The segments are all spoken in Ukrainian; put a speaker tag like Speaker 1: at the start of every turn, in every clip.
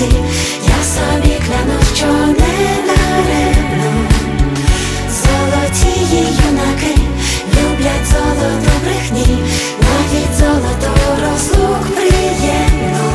Speaker 1: завжди. Я собі клянусь, що не даремно. Золоті юнаки люблять золото брехні, навіть золото розлук приємно.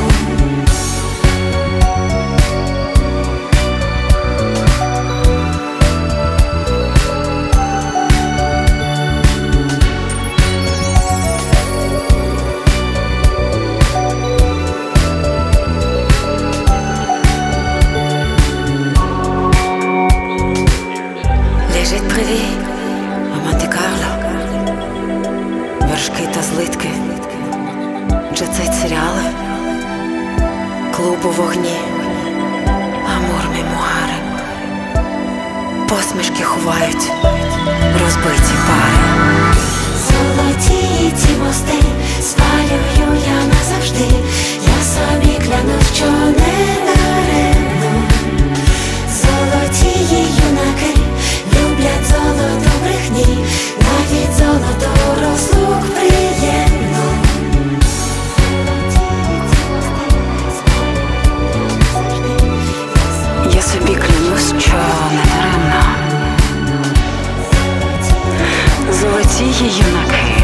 Speaker 1: Лежить привіт у Монте-Карло, вершки та злитки, джет-сет серіали, клуб у вогні, амур, мемуари, посмішки ховають розбиті пари. Золоті ці мости спалюю я назавжди. Я собі клянусь, що не даремно. Золоті юнаки люблять золото брехні, навіть золото розлук приємно. Я собі клянусь, що не даремно. Золоті юнаки